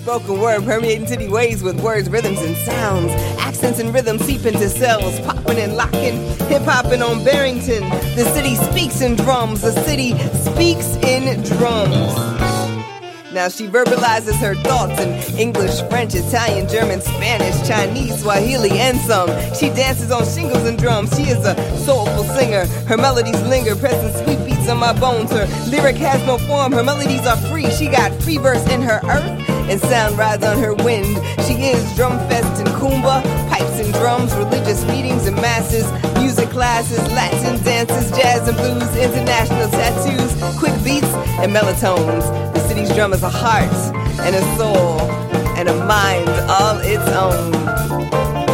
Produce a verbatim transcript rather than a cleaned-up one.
spoken word permeating city ways with words, rhythms, and sounds. Accents and rhythms seep into cells, popping and locking, hip-hopping on Barrington. The city speaks in drums, the city speaks in drums. Now she verbalizes her thoughts in English, French, Italian, German, Spanish, Chinese, Swahili, and some. She dances on shingles and drums. She is a soulful singer. Her melodies linger, pressing sweet beats on my bones. Her lyric has no form. Her melodies are free. She got free verse in her earth and sound rides on her wind. She is Drumfest and Kumba, pipes and drums, religious meetings and masses, music classes, Latin dances, jazz and blues, international tattoos, quick beats and melatones. The city's drum is a heart and a soul and a mind all its own.